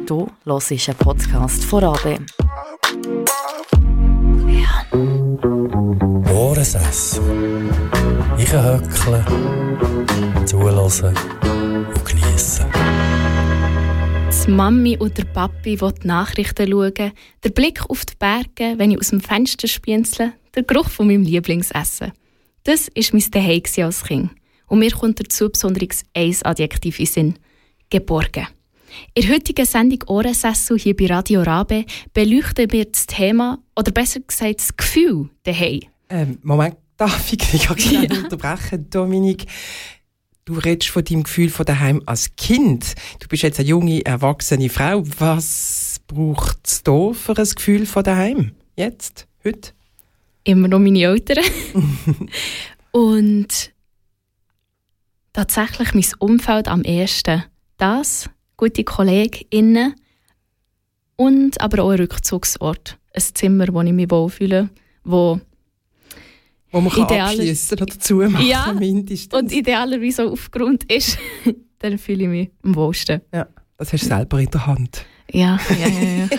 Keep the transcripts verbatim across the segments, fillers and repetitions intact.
Du hörst einen Podcast von A B. Ja. Ohrensass. Ich höckle, zuhören und geniessen. Die Mami und der Papi, die die Nachrichten schauen, der Blick auf die Berge, wenn ich aus dem Fenster spienzle, der Geruch von meinem Lieblingsessen. Das war mein Zuhause als Kind. Und mir kommt dazu besonders ein Adjektiv in den Sinn: geborgen. In der heutigen Sendung «Ohrensessel» hier bei Radio Rabe beleuchten wir das Thema, oder besser gesagt das Gefühl daheim. Ähm, Moment, darf ich dich schnell ja. unterbrechen, Dominik? Du redest von deinem Gefühl von daheim als Kind. Du bist jetzt eine junge, erwachsene Frau. Was braucht es da für ein Gefühl von daheim? Jetzt? Heute? Immer noch meine Eltern. Und tatsächlich mein Umfeld am ersten. Das, gute KollegInnen und aber auch ein Rückzugsort. Ein Zimmer, wo ich mich wohlfühle, wo Wo man idealer- abschliessen oder zumachen ja, mindestens. Und idealerweise auch aufgrund ist, dann fühle ich mich am wohlsten. Ja, das hast du selber in der Hand. Ja, ja, ja. ja.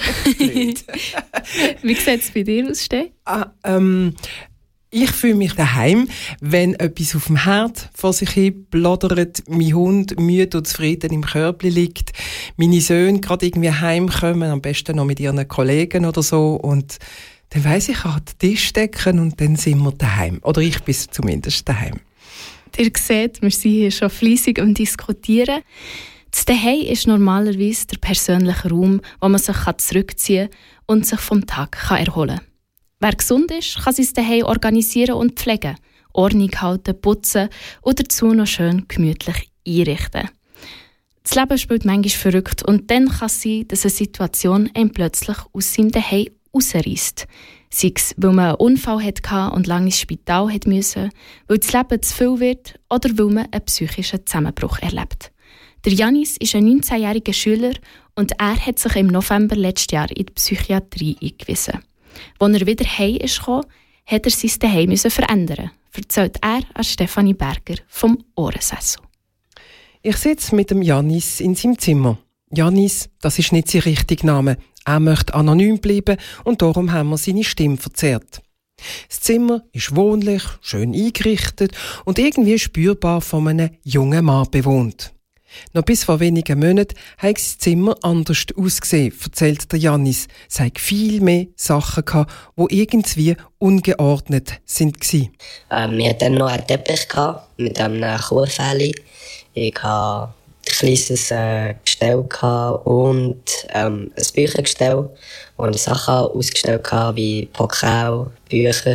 Wie sieht es bei dir aus, Steh? Ah, ähm, ich fühle mich daheim, wenn etwas auf dem Herd vor sich hin ploddert, mein Hund müde und zufrieden im Körbchen liegt, meine Söhne gerade irgendwie heimkommen, am besten noch mit ihren Kollegen oder so, und dann weiss ich, ich kann den Tisch decken und dann sind wir daheim. Oder ich bin zumindest daheim. Ihr seht, wir sind hier schon fleissig am Diskutieren. Das Daheim ist normalerweise der persönliche Raum, wo man sich zurückziehen kann und sich vom Tag erholen kann. Wer gesund ist, kann sein Daheim organisieren und pflegen, Ordnung halten, putzen oder dazu noch schön gemütlich einrichten. Das Leben spielt manchmal verrückt und dann kann es sein, dass eine Situation einen plötzlich aus seinem Daheim rausreißt. Sei es, weil man einen Unfall hatte und lange ins Spital musste, weil das Leben zu viel wird oder weil man einen psychischen Zusammenbruch erlebt. Der Janis ist ein neunzehnjähriger Schüler und er hat sich im November letzten Jahr in die Psychiatrie eingewiesen. Als er wieder heim kam, hat er sein Zuhause verändern, erzählt er an Stefanie Berger vom Ohrensessel. Ich sitze mit dem Janis in seinem Zimmer. Janis, das ist nicht sein richtiger Name. Er möchte anonym bleiben und darum haben wir seine Stimme verzerrt. Das Zimmer ist wohnlich, schön eingerichtet und irgendwie spürbar von einem jungen Mann bewohnt. Noch bis vor wenigen Monaten hat das Zimmer anders ausgesehen, erzählt der Janis. Es hatte viel mehr Sachen, die irgendwie ungeordnet waren. Ähm, wir hatten noch einen Teppich mit einem Kuhfell. Ich hatte ein kleines äh, Gestell und ähm, ein Büchergestell, wo ich Sachen ausgestellt hatte, wie Pokal, Bücher.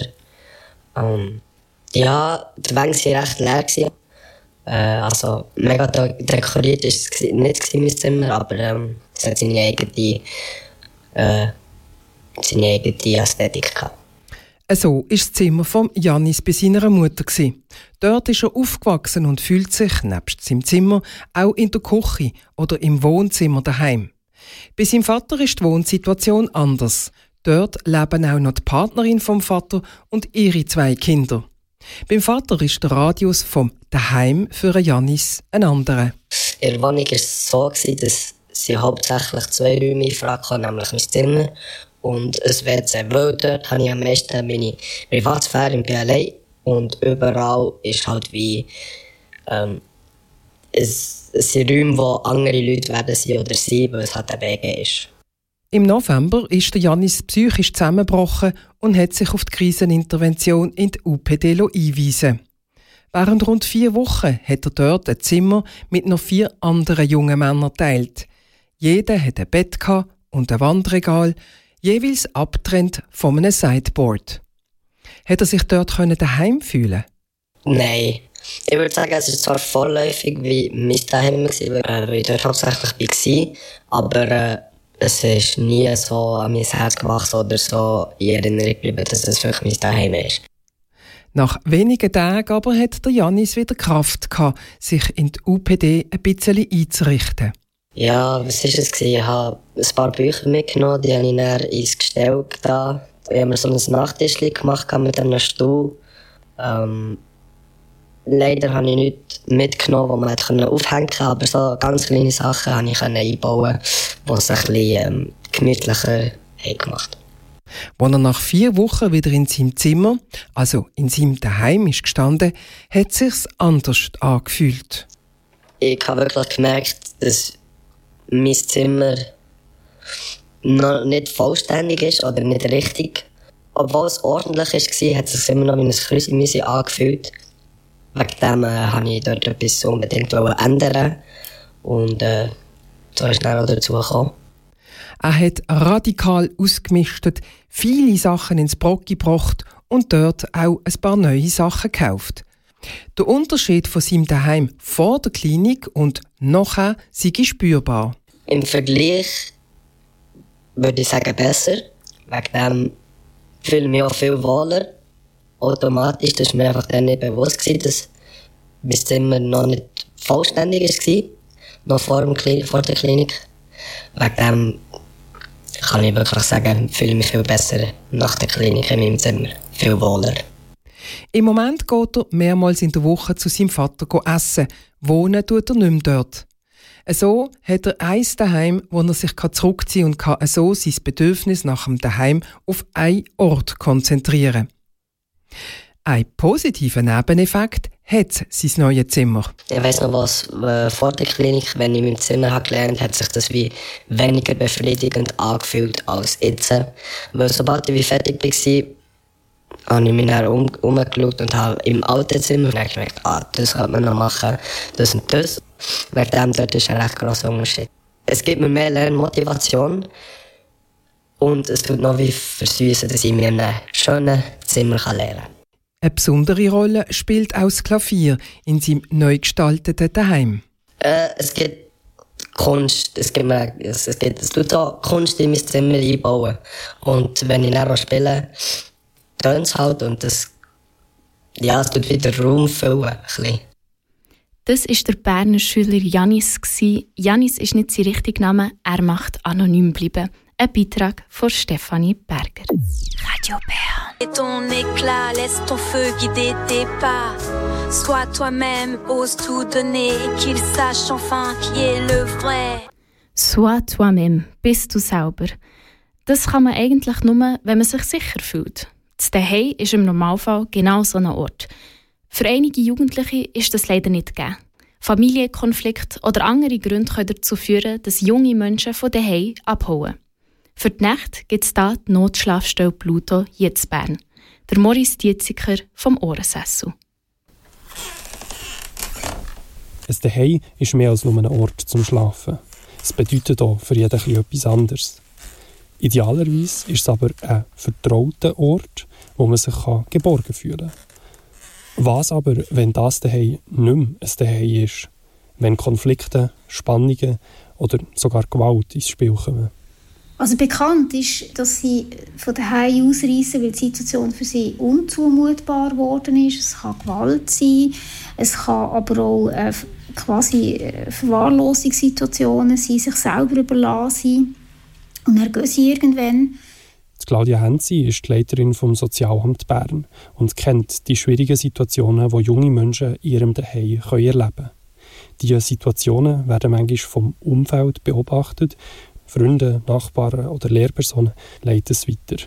Ähm, ja, die Wände waren recht leer. Äh, also mega dekoriert war es nicht mein Zimmer, aber ähm, es hat seine eigene, äh, seine eigene Ästhetik gehabt. So war das Zimmer von Janis bei seiner Mutter. Dort ist er aufgewachsen und fühlt sich, nebst seinem Zimmer, auch in der Küche oder im Wohnzimmer daheim. Bei seinem Vater ist die Wohnsituation anders. Dort leben auch noch die Partnerin vom Vater und ihre zwei Kinder. Beim Vater ist der Radius vom Daheim für Janis ein anderer. In der Wohnung war es so, dass sie hauptsächlich zwei Räume in Frage kamen, nämlich mein Zimmer und ein W C. Weil dort habe ich am meisten meine Privatsphäre im B L A und überall ist halt wie ähm, es, es sind Räume, wo andere Leute werden sein oder sein, weil es halt ein B G ist. Im November ist der Janis psychisch zusammengebrochen und hat sich auf die Krisenintervention in die U P D eingewiesen. Während rund vier Wochen hat er dort ein Zimmer mit noch vier anderen jungen Männern geteilt. Jeder hatte ein Bett und ein Wandregal, jeweils abgetrennt von einem Sideboard. Hat er sich dort daheim fühlen? Nein. Ich würde sagen, es ist zwar vorläufig wie mein Daheim, weil ich dort hauptsächlich war, aber äh, es ist nie so an mein Herz gewachsen oder so in Erinnerung geblieben, dass es wirklich mein Daheim ist. Nach wenigen Tagen aber hat der Janis wieder Kraft gehabt, sich in die U P D ein bisschen einzurichten. Ja, was war es? Ich habe ein paar Bücher mitgenommen, die habe ich dann ins Gestell getan. Ich habe mir so ein Nachttischchen gemacht mit einem Stuhl. Ähm, leider habe ich nicht mitgenommen, die man konnte aufhängen konnte, aber so ganz kleine Sachen konnte ich einbauen, die es ein bisschen ähm, gemütlicher gemacht haben. Als er nach vier Wochen wieder in seinem Zimmer, also in seinem Daheim, ist gestanden, hat es sich anders angefühlt. Ich habe wirklich gemerkt, dass mein Zimmer noch nicht vollständig ist oder nicht richtig. Obwohl es ordentlich war, hat es sich immer noch wie ein Krüsimüsi angefühlt. Wegen dem äh, habe ich dort etwas unbedingt ändern. Und äh, so ist dann auch dazu gekommen. Er hat radikal ausgemistet, viele Sachen ins Brocki gebracht und dort auch ein paar neue Sachen gekauft. Der Unterschied von seinem Daheim vor der Klinik und nachher sei spürbar. Im Vergleich würde ich sagen besser. Wegen dem fühle ich mich auch viel wohler. Automatisch, das war mir einfach dann nicht bewusst gewesen, dass mein Zimmer noch nicht vollständig war. Noch vor, dem Kli- vor der Klinik. Wegen dem kann ich wirklich sagen, fühle ich mich viel besser nach der Klinik in meinem Zimmer. Viel wohler. Im Moment geht er mehrmals in der Woche zu seinem Vater essen. Wohnen tut er nicht mehr dort. So hat er eins daheim, wo er sich zurückziehen und kann so sein Bedürfnis nach dem Daheim auf einen Ort konzentrieren. Ein positiver Nebeneffekt hat sein neues Zimmer. Ich weiss noch was, äh, vor der Klinik, wenn ich in meinem Zimmer habe gelernt habe, hat sich das wie weniger befriedigend angefühlt als jetzt. Weil sobald ich wie fertig war, habe ich mich dann um, umgeschaut und habe im alten Zimmer gemerkt, ah, das kann man noch machen, das und das. Wegen dem dort ist ein recht grosser Unterschied. Es gibt mir mehr Lernmotivation und es tut noch wie versüßen, dass ich mir in einem schönen Zimmer lernen kann. Eine besondere Rolle spielt auch das Klavier in seinem neu gestalteten Daheim. Äh, es gibt Kunst, es gibt, mir, es, es gibt es tut auch Kunst in mein Zimmer einbauen. Und wenn ich dann spiele, tönt es halt und das, ja, es tut wieder Raum füllen. Ein bisschen. Das war der Berner Schüler Janis. Janis ist nicht sein richtiger Name, er macht anonym bleiben. Ein Beitrag von Stefanie Berger. Radio Bern. Et ton éclat, laisse ton feu guider tes pas. Sois toi-même, ose tout donner, qu'il sache enfin qui est le vrai. Sois toi-même, bist du selber. Das kann man eigentlich nur, wenn man sich sicher fühlt. Das Zuhause ist im Normalfall genau so ein Ort. Für einige Jugendliche ist das leider nicht gegeben. Familienkonflikte oder andere Gründe können dazu führen, dass junge Menschen von daheim abhauen. Für die Nacht gibt es hier die Notschlafstelle Pluto hier in Bern. Der Maurice Dietziger vom Ohrensessel. Ein Zuhause ist mehr als nur ein Ort zum Schlafen. Es bedeutet auch für jeden etwas anderes. Idealerweise ist es aber ein vertrauter Ort, wo man sich geborgen fühlen kann. Was aber, wenn das Zuhause nicht mehr ein Zuhause ist? Wenn Konflikte, Spannungen oder sogar Gewalt ins Spiel kommen? Also bekannt ist, dass sie von daheim ausreisen, weil die Situation für sie unzumutbar geworden ist. Es kann Gewalt sein, es kann aber auch äh, quasi Verwahrlosungssituationen sein, sich selber überlassen. Und dann gehen sie irgendwann. Claudia Henzi ist die Leiterin vom Sozialamt Bern und kennt die schwierigen Situationen, die junge Menschen in ihrem Zuhause erleben können. Diese Situationen werden manchmal vom Umfeld beobachtet. Freunde, Nachbarn oder Lehrpersonen leiten es weiter.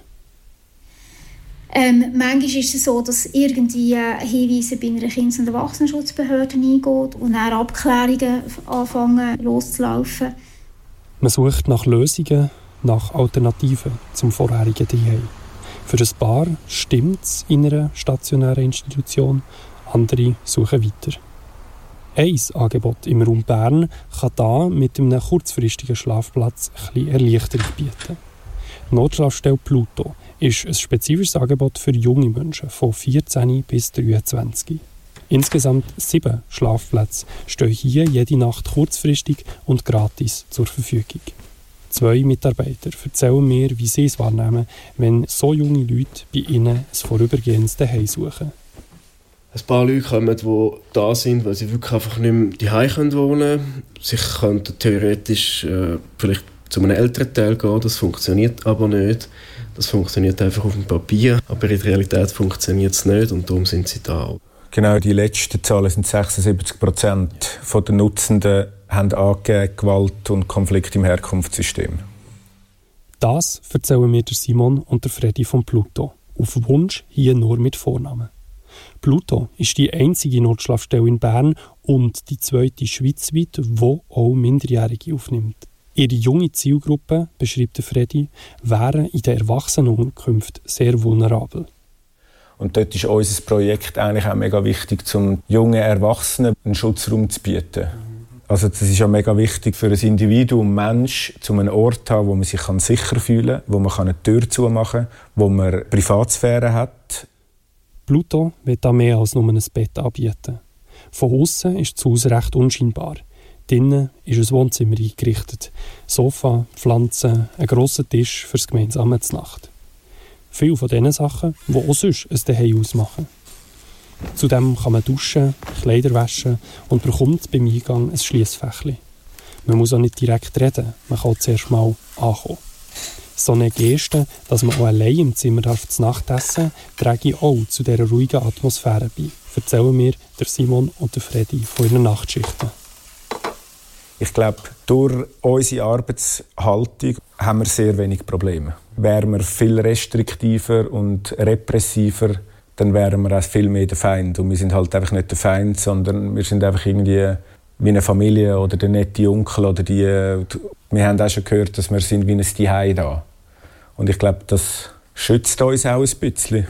Ähm, manchmal ist es so, dass irgendwie Hinweise bei einer Kindes- und Erwachsenenschutzbehörde eingeht und dann Abklärungen anfangen loszulaufen. Man sucht nach Lösungen, nach Alternativen zum vorherigen Zuhause. Für ein Paar stimmt es in einer stationären Institution, andere suchen weiter. Ein Angebot im Raum Bern kann da mit einem kurzfristigen Schlafplatz ein bisschen Erleichterung bieten. Die Notschlafstelle Pluto ist ein spezifisches Angebot für junge Menschen von vierzehn bis dreiundzwanzig. Insgesamt sieben Schlafplätze stehen hier jede Nacht kurzfristig und gratis zur Verfügung. Zwei Mitarbeiter erzählen mir, wie sie es wahrnehmen, wenn so junge Leute bei ihnen ein vorübergehendes Zuhause suchen. Ein paar Leute kommen, die da sind, weil sie wirklich einfach nicht mehr zu Hause wohnen können. Sie könnten theoretisch äh, vielleicht zu einem älteren Teil gehen, das funktioniert aber nicht. Das funktioniert einfach auf dem Papier, aber in der Realität funktioniert es nicht und darum sind sie da. Genau, die letzten Zahlen sind sechsundsiebzig Prozent der Nutzenden haben angegeben, Gewalt und Konflikt im Herkunftssystem. Das erzählen mir der Simon und der Freddy von Pluto. Auf Wunsch hier nur mit Vornamen. Pluto ist die einzige Notschlafstelle in Bern und die zweite schweizweit, die auch Minderjährige aufnimmt. Ihre junge Zielgruppe, beschreibt der Freddy, wären in der Erwachsenenunterkunft sehr vulnerabel. Und dort ist unser Projekt eigentlich auch mega wichtig, um jungen Erwachsenen einen Schutzraum zu bieten. Also das ist ja mega wichtig für ein Individuum, Mensch, um einen Ort zu haben, wo man sich sicher fühlen kann, wo man eine Tür zumachen kann, wo man Privatsphäre hat. Pluto will da mehr als nur ein Bett anbieten. Von außen ist das Haus recht unscheinbar. Drinnen ist ein Wohnzimmer eingerichtet. Sofa, Pflanzen, ein grosser Tisch für das gemeinsame Znacht. Viele von diesen Sachen, die auch sonst ein Zuhause ausmachen. Zudem kann man duschen, Kleider waschen und bekommt beim Eingang ein Schliessfächli. Man muss auch nicht direkt reden, man kann zuerst mal ankommen. So eine Geste, dass man auch allein im Zimmer darf zu Nacht essen, trage ich auch zu dieser ruhigen Atmosphäre bei, erzählen mir der Simon und der Freddy von ihren Nachtschichten. Ich glaube, durch unsere Arbeitshaltung haben wir sehr wenig Probleme. Wären wir viel restriktiver und repressiver, dann wären wir auch viel mehr der Feind. Und wir sind halt einfach nicht der Feind, sondern wir sind einfach irgendwie wie eine Familie oder der nette Onkel oder die. Wir haben auch schon gehört, dass wir sind wie ein Zuhause da. Und ich glaube, das schützt uns auch ein bisschen.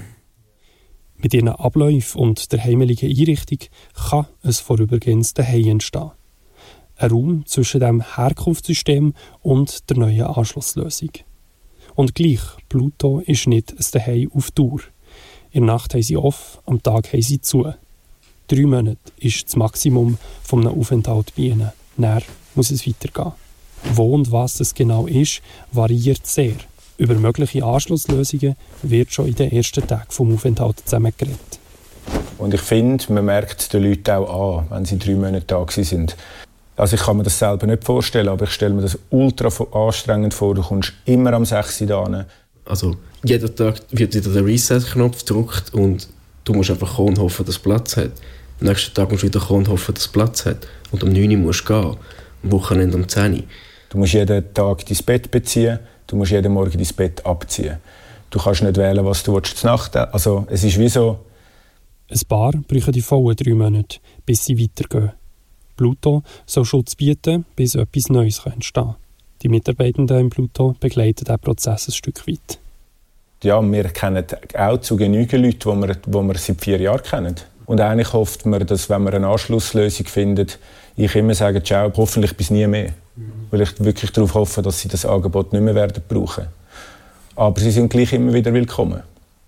Mit ihren Abläufen und der heimlichen Einrichtung kann ein vorübergehendes Zuhause entstehen. Ein Raum zwischen dem Herkunftssystem und der neuen Anschlusslösung. Und gleich, Pluto ist nicht ein Zuhause auf Dauer. In der Nacht haben sie off, am Tag haben sie zu. Drei Monate ist das Maximum von einem Aufenthalt bei ihnen. Dann muss es weitergehen. Wo und was es genau ist, variiert sehr. Über mögliche Anschlusslösungen wird schon in den ersten Tagen des Aufenthalts zusammen geredet. Und ich finde, man merkt es den Leuten auch an, wenn sie drei Monate da sind. Also ich kann mir das selber nicht vorstellen, aber ich stelle mir das ultra anstrengend vor. Du kommst immer am sechs Uhr da. Also jeden Tag wird wieder der Reset-Knopf gedrückt und du musst einfach kommen und hoffen, dass es Platz hat. Am nächsten Tag musst du wieder kommen und hoffen, dass es Platz hat. Und am neun Uhr musst du gehen. Am Wochenende um zehn Uhr. Du musst jeden Tag dein Bett beziehen, du musst jeden Morgen dein Bett abziehen. Du kannst nicht wählen, was du willst, zur Nacht. Also es ist wie so... Ein Paar brauchen die vollen drei Monate, bis sie weitergehen. Pluto soll Schutz bieten, bis etwas Neues entstehen kann. Die Mitarbeitenden im Pluto begleiten diesen Prozess ein Stück weit. Ja, wir kennen auch zu genügend Leute, die wir, die wir seit vier Jahren kennen. Und eigentlich hofft man, dass, wenn man eine Anschlusslösung findet, ich immer sage, ciao, hoffentlich bis nie mehr. Mhm. Weil ich wirklich darauf hoffe, dass sie das Angebot nicht mehr werden brauchen. Aber sie sind gleich immer wieder willkommen.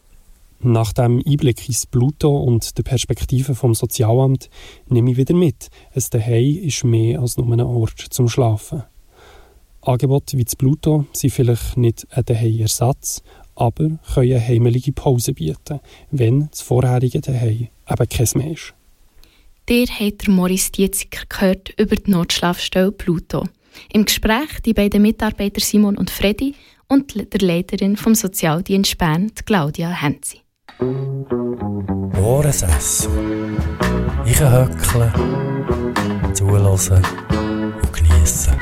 Nach dem Einblick ins Pluto und der Perspektive vom Sozialamt nehme ich wieder mit. Ein Zuhause ist mehr als nur ein Ort zum Schlafen. Angebote wie das Pluto sind vielleicht nicht ein Zuhause-Ersatz, aber können eine heimelige Pause bieten, wenn das vorherige Zuhause eben kein mehr ist. Ihr habt Maurice Dietziger gehört über die Notschlafstelle Pluto. Im Gespräch die beiden Mitarbeiter Simon und Freddy und der Leiterin vom Sozialdienst Bern, Claudia Henzi. Ohrensässe. Ich höckle, zuhören und geniessen.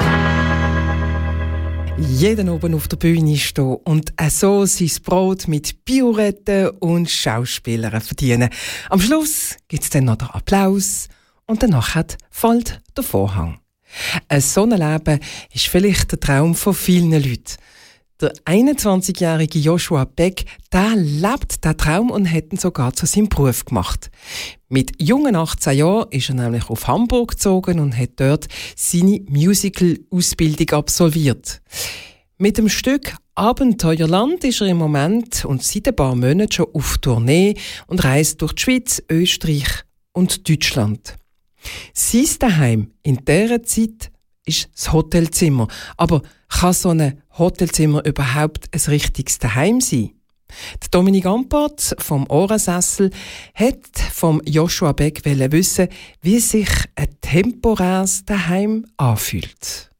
Jeden oben auf der Bühne stehen und so sein Brot mit Pirouetten und Schauspielern verdienen. Am Schluss gibt es dann noch den Applaus und danach fällt der Vorhang. Ein so ein Leben ist vielleicht der Traum von vielen Leuten. Der einundzwanzigjährige Joshua Beck, der lebt diesen Traum und hat ihn sogar zu seinem Beruf gemacht. Mit jungen achtzehn Jahren ist er nämlich auf Hamburg gezogen und hat dort seine Musical-Ausbildung absolviert. Mit dem Stück Abenteuerland ist er im Moment und seit ein paar Monaten schon auf Tournee und reist durch die Schweiz, Österreich und Deutschland. Sein Daheim in dieser Zeit ist das Hotelzimmer. Aber kann so ein Hotelzimmer überhaupt ein richtiges Daheim sein? Der Dominik Ampart vom Ohrensessel hat vom Joshua Beck wissen, wie sich ein temporäres Daheim anfühlt.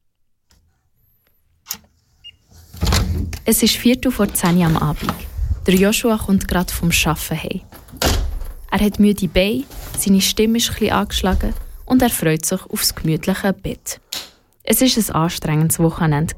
Es ist Viertel vor zehn Uhr am Abend. Der Joshua kommt gerade vom Arbeiten heim. Er hat müde Beine, seine Stimme ist etwas angeschlagen und er freut sich aufs gemütliche Bett. Es war ein anstrengendes Wochenende.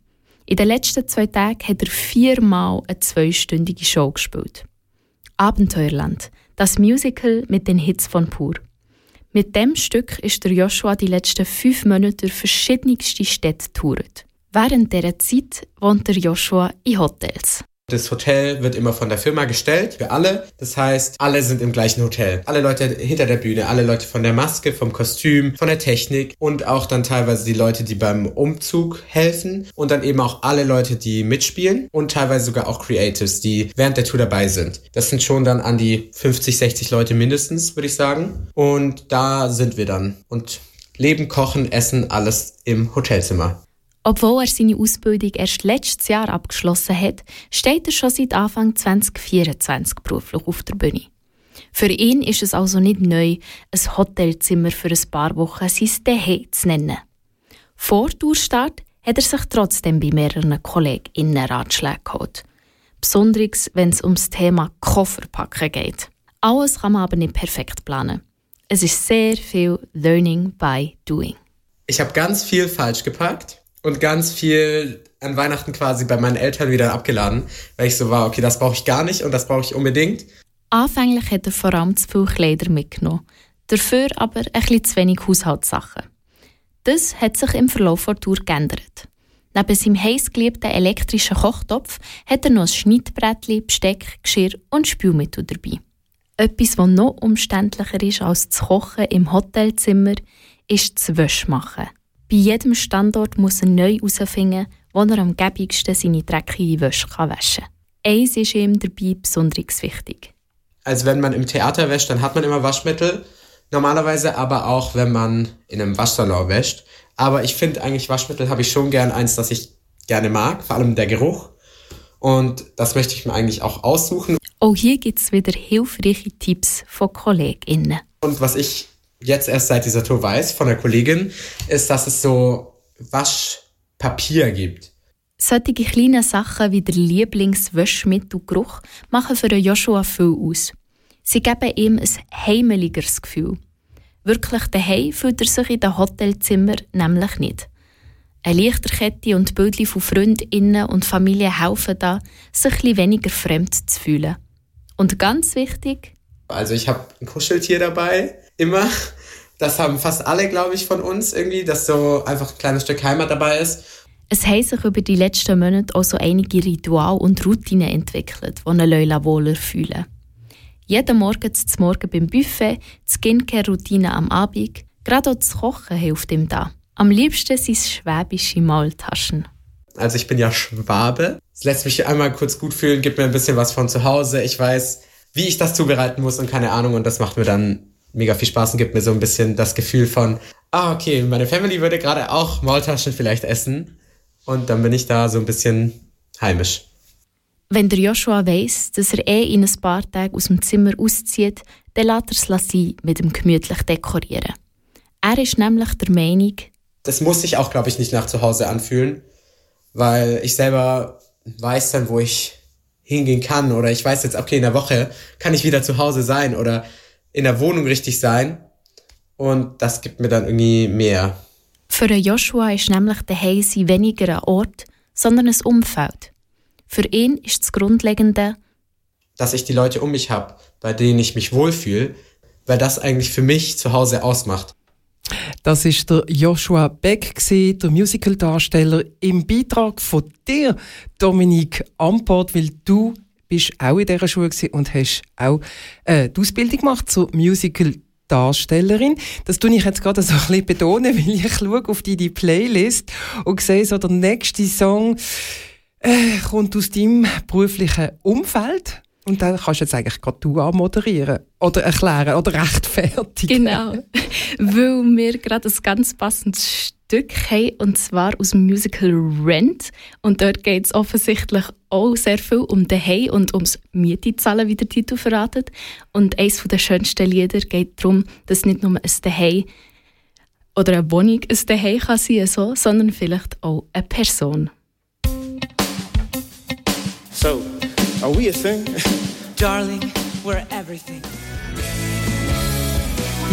In den letzten zwei Tagen hat er viermal eine zweistündige Show gespielt. Abenteuerland, das Musical mit den Hits von Pur. Mit dem Stück ist der Joshua die letzten fünf Monate durch verschiedenste Städte getourt. Während dieser Zeit wohnt der Joshua in Hotels. Das Hotel wird immer von der Firma gestellt, für alle. Das heißt, alle sind im gleichen Hotel. Alle Leute hinter der Bühne, alle Leute von der Maske, vom Kostüm, von der Technik und auch dann teilweise die Leute, die beim Umzug helfen und dann eben auch alle Leute, die mitspielen und teilweise sogar auch Creatives, die während der Tour dabei sind. Das sind schon dann an die fünfzig, sechzig Leute mindestens, würde ich sagen. Und da sind wir dann und leben, kochen, essen, alles im Hotelzimmer. Obwohl er seine Ausbildung erst letztes Jahr abgeschlossen hat, steht er schon seit Anfang zwanzig vierundzwanzig beruflich auf der Bühne. Für ihn ist es also nicht neu, ein Hotelzimmer für ein paar Wochen sein Zuhause zu nennen. Vor Tourstart hat er sich trotzdem bei mehreren KollegInnen Ratschläge geholt. Besonders wenn es um das Thema Kofferpacken geht. Alles kann man aber nicht perfekt planen. Es ist sehr viel Learning by Doing. Ich habe ganz viel falsch gepackt. Und ganz viel an Weihnachten quasi bei meinen Eltern wieder abgeladen, weil ich so war, okay, das brauche ich gar nicht und das brauche ich unbedingt. Anfänglich hat er vor allem zu viele Kleider mitgenommen, dafür aber ein bisschen zu wenig Haushaltssachen. Das hat sich im Verlauf der Tour geändert. Neben seinem heißgeliebten elektrischen Kochtopf hat er noch ein Schneidbrettchen, Besteck, Geschirr und Spülmittel dabei. Etwas, was noch umständlicher ist als das Kochen im Hotelzimmer, ist das Wäschmachen. Bei jedem Standort muss er neu herausfinden, wo er am gäbigsten seine dreckige Wäsche waschen kann. Eins ist ihm dabei besonders wichtig. Also wenn man im Theater wäscht, dann hat man immer Waschmittel. Normalerweise aber auch, wenn man in einem Waschsalon wäscht. Aber ich finde eigentlich, Waschmittel habe ich schon gern eins, das ich gerne mag, vor allem der Geruch. Und das möchte ich mir eigentlich auch aussuchen. Auch hier gibt es wieder hilfreiche Tipps von KollegInnen. Und was ich jetzt erst seit dieser Tour weiß von der Kollegin, ist, dass es so Waschpapier gibt. Solche kleine Sachen wie der Lieblingswäschmittelgeruch machen für Joshua viel aus. Sie geben ihm ein heimeligeres Gefühl. Wirklich daheim fühlt er sich in den Hotelzimmer nämlich nicht. Eine Lichterkette und Bildchen von FreundInnen und Familie helfen da, sich ein bisschen weniger fremd zu fühlen. Und ganz wichtig: Also ich habe ein Kuscheltier dabei, immer. Das haben fast alle, glaube ich, von uns irgendwie, dass so einfach ein kleines Stück Heimat dabei ist. Es haben sich über die letzten Monate auch so einige Rituale und Routinen entwickelt, die eine Leila wohler fühlen. Jeden Morgen zum Morgen beim Buffet, die Skincare-Routine am Abend, gerade auch das Kochen hilft ihm da. Am liebsten sind es schwäbische Maultaschen. Also ich bin ja Schwabe. Es lässt mich einmal kurz gut fühlen, gibt mir ein bisschen was von zu Hause. Ich weiß, wie ich das zubereiten muss und keine Ahnung. Und das macht mir dann mega viel Spaß und gibt mir so ein bisschen das Gefühl von, ah, okay, meine Family würde gerade auch Maultaschen vielleicht essen. Und dann bin ich da so ein bisschen heimisch. Wenn der Joshua weiss, dass er eh in ein paar Tagen aus dem Zimmer auszieht, dann lässt er es sein mit dem gemütlich dekorieren. Er ist nämlich der Meinung, das muss sich auch, glaube ich, nicht nach zu Hause anfühlen, weil ich selber weiß dann, wo ich hingehen kann, oder ich weiß jetzt, okay, in der Woche kann ich wieder zu Hause sein oder in der Wohnung richtig sein, und das gibt mir dann irgendwie mehr. Für Joshua ist nämlich der Heise weniger ein Ort, sondern ein Umfeld. Für ihn ist das Grundlegende, dass ich die Leute um mich habe, bei denen ich mich wohlfühle, weil das eigentlich für mich zu Hause ausmacht. Das ist der Joshua Beck, der Musicaldarsteller, im Beitrag von dir, Dominique Amport, weil du bist auch in dieser Schule und hast auch äh, die Ausbildung gemacht zur Musical-Darstellerin. Das tue ich jetzt gerade so ein bisschen betonen, weil ich schaue auf deine Playlist und sehe, so der nächste Song äh, kommt aus deinem beruflichen Umfeld. Und dann kannst du jetzt eigentlich gerade du anmoderieren oder erklären oder rechtfertigen. Genau, weil wir gerade ein ganz passendes Stück haben, und zwar aus dem Musical Rent. Und dort geht es offensichtlich auch sehr viel um Daheim und ums Miete zahlen, wie der Titel verratet. Und eines der schönsten Lieder geht darum, dass nicht nur ein Daheim oder eine Wohnung ein Daheim kann sein, so, sondern vielleicht auch eine Person. So, are we a thing? Darling, we're everything.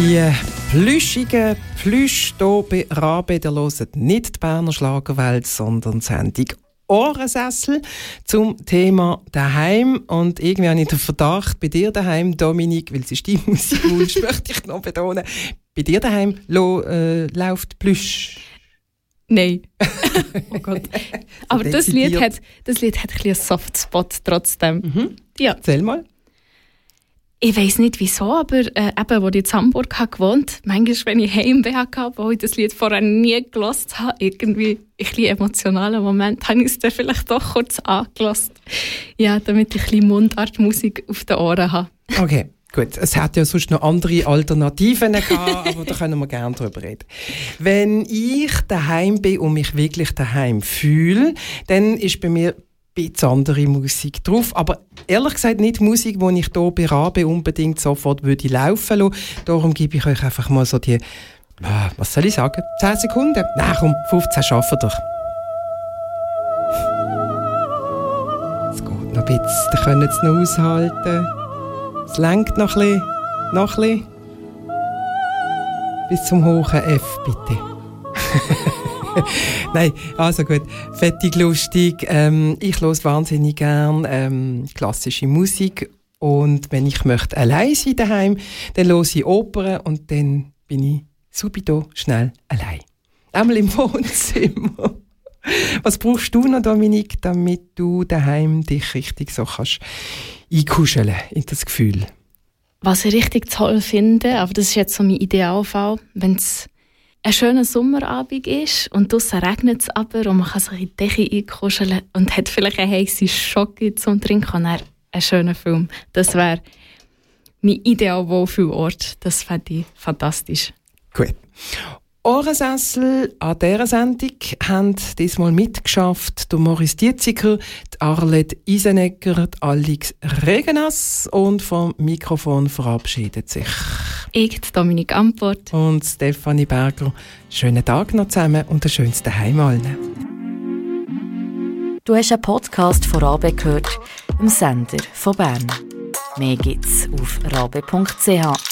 Die plüschigen Plüsch hier bei Rabe, der hören nicht die Berner Schlagerwelt, sondern die Sendung Ohrensessel zum Thema daheim. Und irgendwie habe ich den Verdacht, bei dir daheim, Dominik, weil es ist die Musikwunsch, möchte ich noch betonen, bei dir daheim lo, äh, läuft Plüsch. Nein. Oh Gott. Aber das Lied, hat, das Lied hat ein bisschen einen Softspot trotzdem. Mhm. Ja. Erzähl mal. Ich weiss nicht wieso, aber äh, eben, als ich in Hamburg habe gewohnt, manchmal, wenn ich Heimweh hatte, wo ich das Lied vorher nie gehört habe, irgendwie ein bisschen emotionaler Moment, habe ich es dann vielleicht doch kurz angelassen. Ja, damit ich ein bisschen Mundartmusik auf den Ohren habe. Okay, gut. Es hat ja sonst noch andere Alternativen gehabt, aber da können wir gerne drüber reden. Wenn ich daheim bin und mich wirklich daheim fühle, dann ist bei mir ein bisschen andere Musik drauf, aber ehrlich gesagt nicht Musik, die ich hier bei Rabe unbedingt sofort würde laufen lassen. Darum gebe ich euch einfach mal so die, was soll ich sagen, zehn Sekunden? Nein, komm, fünfzehn schaffen wir. Es geht noch ein bisschen, dann können es noch aushalten. Es reicht noch ein bisschen, noch ein bisschen. Bis zum hohen F, bitte. Nein, also gut, fettig, lustig. Ähm, ich höre wahnsinnig gern ähm, klassische Musik. Und wenn ich möchte allein sein daheim, dann höre ich Opern und dann bin ich subito schnell allein. Einmal im Wohnzimmer. Was brauchst du noch, Dominik, damit du daheim dich richtig so kannst einkuscheln in das Gefühl? Was ich richtig toll finde, aber das ist jetzt so mein Idealfall, wenn es ein schöner Sommerabend ist und draussen regnet es aber und man kann sich in die Decke einkuscheln und hat vielleicht eine heisse Schocke zum Trinken und dann einen schönen Film. Das wäre mein ideal Wohlfühlort. Das fände ich fantastisch. Gut. Ohrensessel an dieser Sendung haben diesmal mitgeschafft der Maurice Dietziger, die Arlette Isenegger, die Alix Regenas und vom Mikrofon verabschiedet sich ich, Dominik Amport und Stefanie Berger. Schönen Tag noch zusammen und ein schönes Daheim allen. Du hast einen Podcast von Rabe gehört, dem Sender von Bern. Mehr gibt's auf rabe punkt c h.